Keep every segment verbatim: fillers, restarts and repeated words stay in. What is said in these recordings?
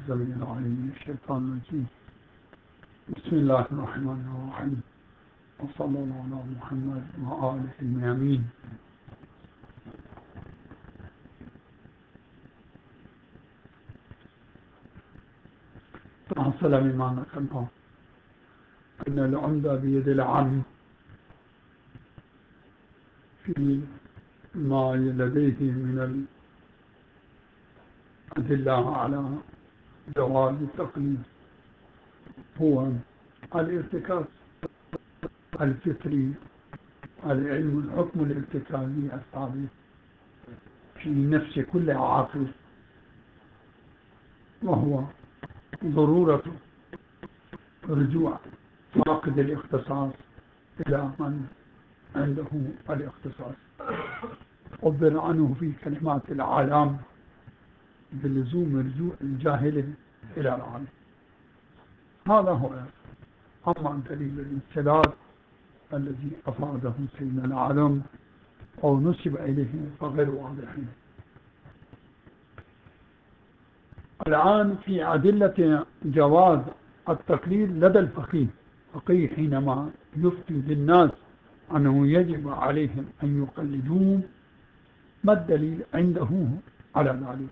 السميع العليم من الشيطان الرجيم. بسم الله الرحمن الرحيم، وصلى الله على محمد وآله الميامين. تحصل مما نقله أن العمدة بيد العام في ما لديه من الأدلة على جواز التقليد هو الارتكاز الفطري، العلم الحكم الارتكازي الثابت في نفس كل عاقل، وهو ضرورة رجوع فاقد الاختصاص إلى من عنده الاختصاص. عبر عنه في كلمات العالم بلزوم رجوع الجاهل إلى العالم. هذا هو. أما دليل الانسداد الذي أفاده سيدنا العالم أو نسب إليه فغير واضح. الآن في أدلة جواز التقليد لدى الفقيه فقيه حينما يفتي للناس أنه يجب عليهم أن يقلدوه، ما الدليل عنده على ذلك؟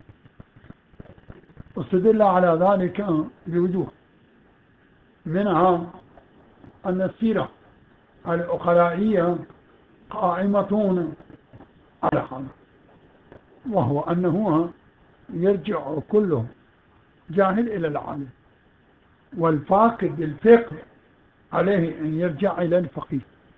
واستدل على ذلك بوجوه، منها أن السيرة العقلائية قائمة على هذا، وهو أنه يرجع كله جاهل إلى العالم، والفاقد الفقه عليه أن يرجع إلى الفقيه.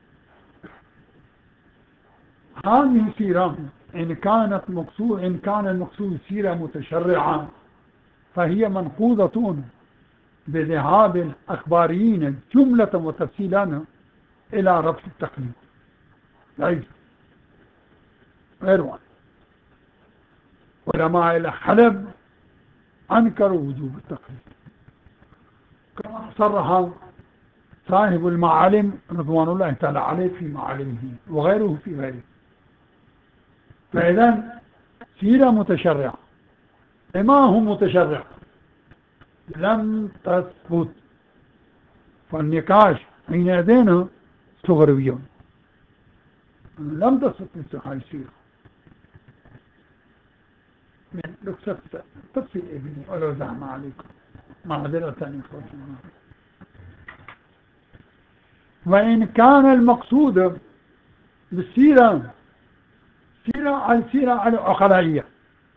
هذه سيرة إن كانت مقصود إن كان المقصود سيرة متشرعة فهي منقوضة بذهاب الأخباريين جملة وتفصيلا إلى رفض التقليد، ليس غير واحد. علماء الحلب أنكروا وجوب التقليد كما صرح صاحب المعالم رضوان الله تعالى عليه في معالمه وغيره في غيره. فإذا سيرة متشرعة لما هو متشرع لم تثبت، فالنقاش حين يدينا صغرويون لم تثبت مثل هاي السيرة من لكسة تفصيل ابني ولو زعم عليكم معذرة إخوتي. وإن كان المقصود بالسيرة سيرة السيرة العقلائية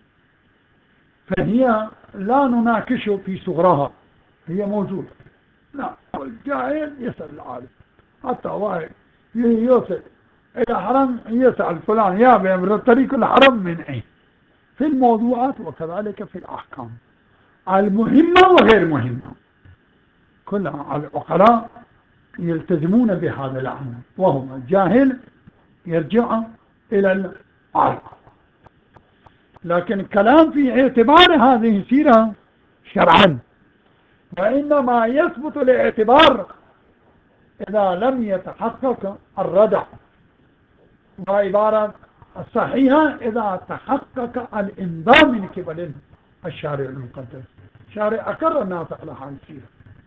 فهي لا نناقش في صغرها، هي موجودة. لا، الجاهل يسأل العالم، حتى واحد يوصل إلى حرم يسأل فلان يا بأمر الطريق الحرم من أين، في الموضوعات وكذلك في الأحكام المهمة وغير مهمة كلها العقلاء يلتزمون بهذا الأمر، وهو الجاهل يرجع إلى العالم. لكن الكلام في اعتبار هذه السيرة شرعا، وإنما يثبت الاعتبار إذا لم يتحقق الردع، وعبارة الصحيحة إذا تحقق الإنذار من قبل الشارع المقدس. الشارع أقر الناس على هذه السيرة.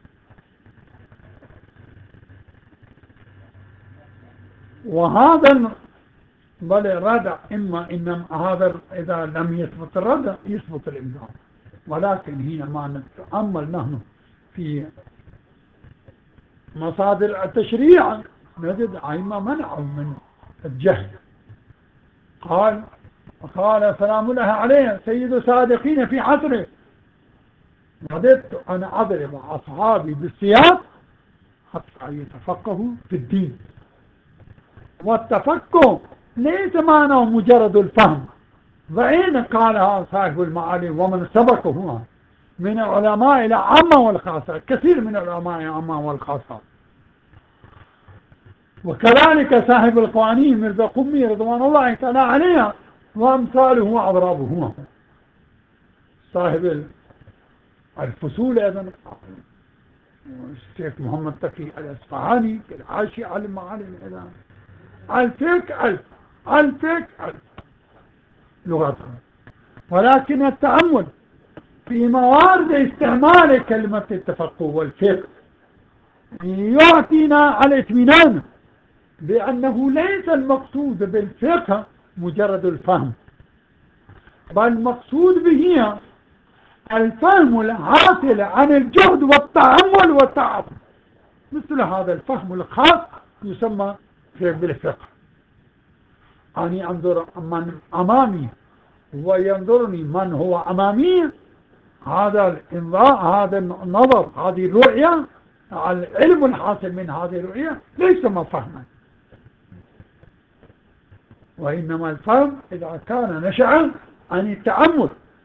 وهذا بل الردع إما إنما هذا إذا لم يثبت الردع يثبت الإنذار. ولكن حينما نتأمل نحن في مصادر التشريع نجد أئمة منعوا من الجهل. قال وقال سلام الله عليه سيد الصادقين في عصره: وددت أن أضرب أصحابي بالسياط حتى يتفقهوا في الدين. والتفقه ليس معناه مجرد الفهم، وإن قالها صاحب المعالم ومن سبقه من علماء العامة والخاصة، كثير من علماء العامة والخاصة، وكذلك صاحب القوانين مرزا قمي رضوان الله تعالى عليها وأمثاله وأضرابه، صاحب الفصول أيضا الشيخ محمد تقي الأصفهاني كالعاشي على المعالم الإعلام، ألفك ألف ألفك ألف لغتها. ولكن التأمل في موارد استعمال كلمة التفقه والفقه يعطينا الاطمئنان بأنه ليس المقصود بالفقه مجرد الفهم، بل المقصود به الفهم الحاصل عن الجهد والتأمل والتعب. مثل هذا الفهم الخاص يسمى بالفقه. أني أنظر من أمامي وينظرني من هو أمامي، هذا الإنظار، هذا النظر، هذه الرؤية، العلم الحاصل من هذه الرؤية ليس ما فهما، وإنما الفهم إذا كان نشأ عن التأمل.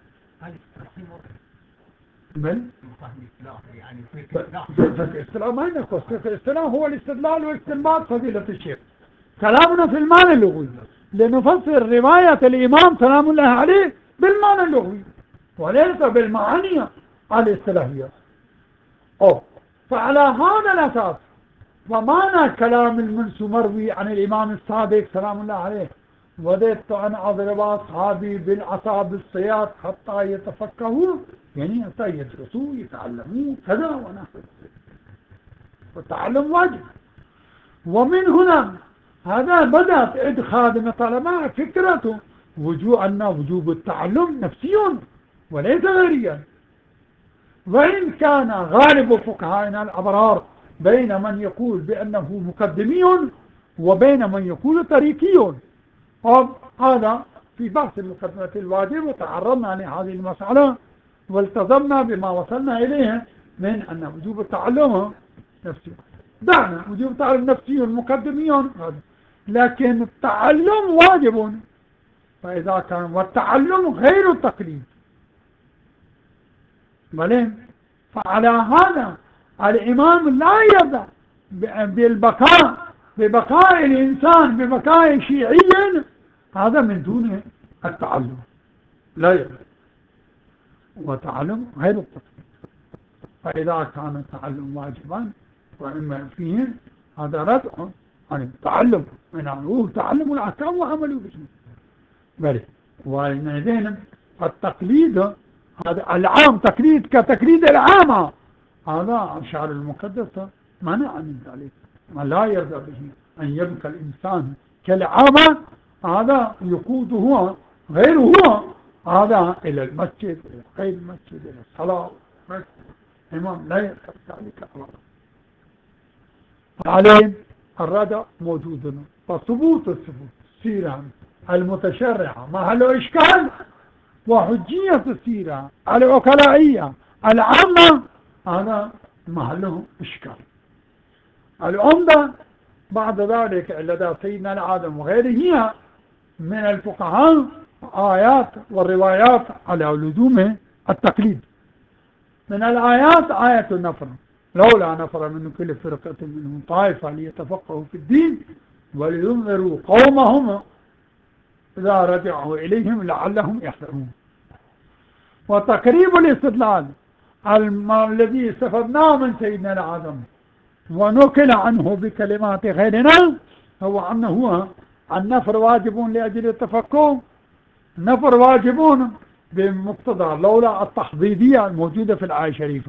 من؟ يعني في الاستدلال ما ينقص، في الاستدلال هو الاستدلال والاستنباط فضيلة الشيخ. كلامنا في المعنى اللغوي لنفسر رواية الإمام سلام الله عليه بالمعنى اللغوي وليس بالمعاني الاصطلاحية. أو فعلى هذا الأساس فمعنى كلام المنس مروي عن الإمام الصادق سلام الله عليه وددت أن أضرب أصحابي بالعصا بالصياد حتى يتفقهوا، يعني حتى يدرسوا يتعلموا كذا ونحو. والتعلم واجب. ومن هنا هذا بدأت عند خادم الطلبة فكرة وجوب أن وجوب التعلم نفسي وليس غيريا. وإن كان غالب فقهائنا الأبرار بين من يقول بأنه مقدمي وبين من يقول طريقي. هذا في بحث المقدمة الواجب وتعرضنا لهذه المسألة والتزمنا بما وصلنا إليه من أن وجوب التعلم نفسي. دعنا وجوب التعلم نفسي المقدمي، لكن التعلم واجب. فإذا كان والتعلم غير التقليد بلين، فعلى هذا الإمام لا يرضى بالبقاء ببقاء الإنسان ببقاء شيعي هذا من دون التعلم، لا يرضى. وتعلم غير التقليد. فإذا كان التعلم واجبا وإما فيه هذا ردع عن التعلم من هو تعلم الأحكام وعملوا به. بل وإذن التقليد هذا العام تقليد كتقليد العامة، هذا الشعر المقدس منع من ذلك، لا يرضى به أن يبقى الإنسان كالعامة. هذا يقوده غير هو هذا إلى المسجد إلى غير المسجد إلى الصلاة. الإمام لا يرضى ذلك أبدا. عليه الردع موجود. فثبوت الثبوت السيرة المتشرعة محل إشكال، وحجية السيرة العقلائية العامة هذا محله إشكال. العمدة بعد ذلك لدى سيدنا العادم وغيره من الفقهاء آيات والروايات على لزوم التقليد. من الآيات آية النفر، لولا نفر من كل فرقة منهم طائفة ليتفقهوا في الدين ولينذروا قومهم إذا رجعوا إليهم لعلهم يحذرون. وتقريب الاستدلال الذي استفدناه من سيدنا العادم ونقل عنه بكلمات غيرنا هو أنه النفر واجب لأجل التفقه، النفر واجبون بمقتضى لولا التحضيضية الموجودة في الآية الشريفة.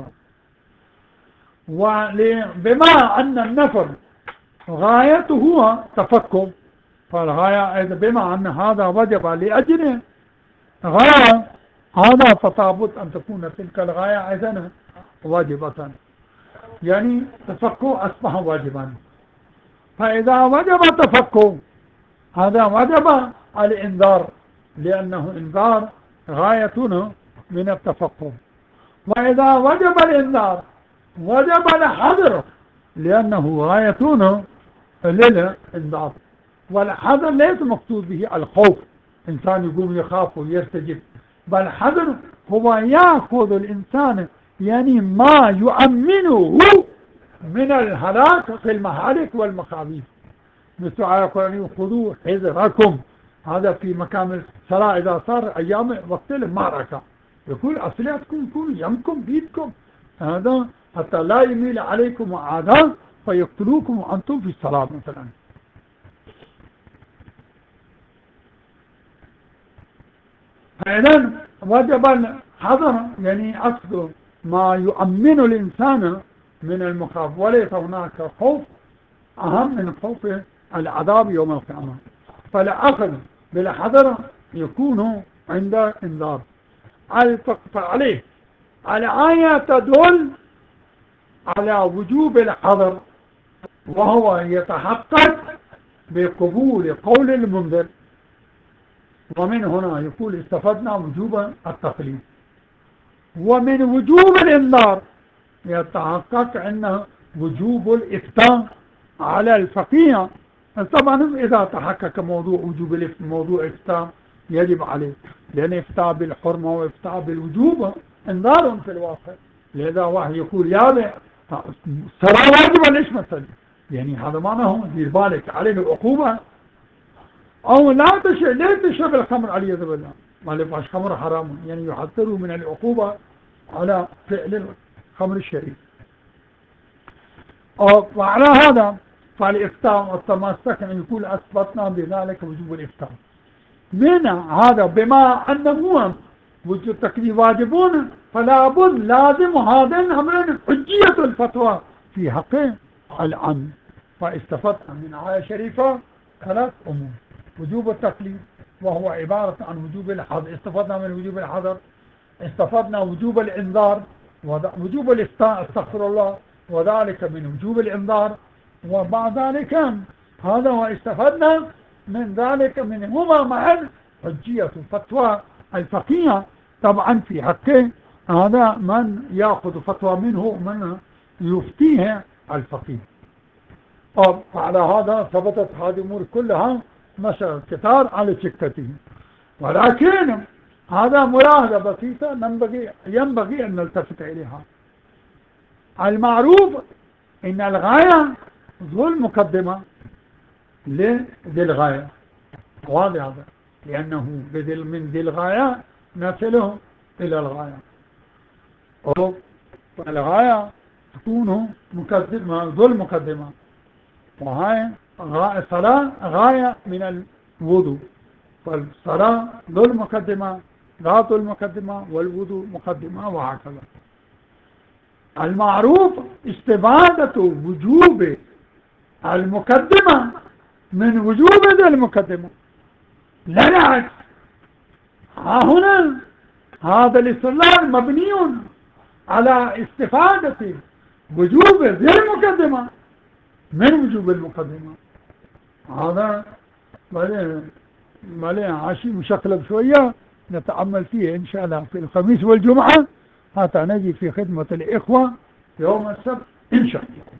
وبما أن النفر غايته هو تفقه، فالغاية بما أن هذا وجب لأجله غاية، هذا فطابت أن تكون تلك الغاية أيضا واجبة، يعني تفقه أصبح واجبا. فإذا وجب التفقه هذا وجب الإنذار، لأنه إنذار غايتنا من التفقه. وإذا وجب الإنذار وجب الحذر، لأنه غايتنا للإنذار. والحذر ليس مقصود به الخوف، إنسان يقوم يخاف ويرتجف، بل الحذر هو يأخذ الإنسان يعني ما يؤمنه من الهلاك في المهالك والمخاويف. مثل آية القرآن خذوا حذركم، هذا في مكان الصلاة إذا صار أيام وقت المعركة يقول أصلياتكم يكون يمكم بيدكم، هذا حتى لا يميل عليكم أعداء فيقتلوكم وأنتم في الصلاة مثلا. فإذن وجب الحذر، يعني أصل ما يؤمن الإنسان من المخاوف، وليس هناك خوف أهم من خوف العذاب يوم القيامة. فالأخذ بالحذر يكون عند انذار. فعليه الآية تدل على وجوب الحذر، وهو يتحقق بقبول قول المنذر. ومن هنا يقول استفدنا وجوب التقليد. ومن وجوب الإنذار يتحقق أنه وجوب الإفتاء على الفقيه. طبعا إذا تحقق موضوع وجوب موضوع إفتاء يجب عليه، لأن إفتاء بالحرمة وإفتاء بالوجوب إنذار في الواقع. لذا واحد يقول يا بي سرى واجبا ليش مثلا، يعني هذا معناه دير بالك عليه العقوبة. أو لا تشرب لا تشرب الخمر عليه بالله، ما لفاش خمر حرام، يعني يحذروا من العقوبة على فعل الخمر الشريف. وعلى هذا فالإفتاء والتمسك أن يقول أثبتنا بذلك وجوب الإفتاء. من هذا بما أنه وجود التكليف واجبون، فلا بد لازم هذا الأمر حجية الفتوى في حق العام. فاستفدنا من آية شريفة ثلاث أمور: وجوب التكليف وهو عبارة عن وجوب الحظر، استفدنا من وجوب الحظر، استفدنا وجوب الإنذار وجوب الإفتاء استغفر الله، وذلك من وجوب الإنذار. وبعد ذلك هذا واستفدنا من ذلك منهما معا حجية فتوى الفقيه، طبعا في حقه هذا من يأخذ فتوى منه من يفتيه الفقيه. وعلى هذا ثبتت هذه الأمور كلها مثلا كتار على شكته. ولكن هذا ملاحظة بسيطة ينبغي ينبغي أن نلتفت إليها. المعروف إن الغاية ذو المقدمة لذي الغاية، واضح هذا، لأنه من ذي الغاية نصله إلى الغاية. الغاية تكون مقدمة ذو المقدمة، وهي الصلاة غاية من الوضوء، فالصلاة ذو المقدمة ذات المقدمة والوضوء مقدمة، وهكذا. المعروف استفادة وجوب المقدمة من وجوب ذي المقدمة، لا العكس. ها هنا هذا الاستدلال مبني على استفادة وجوب ذي المقدمة من وجوب المقدمة. هذا مالي عاشي مشكلة شوية نتأمل فيه إن شاء الله في الخميس والجمعة، حتى نجي في خدمة الإخوة يوم السبت إن شاء الله.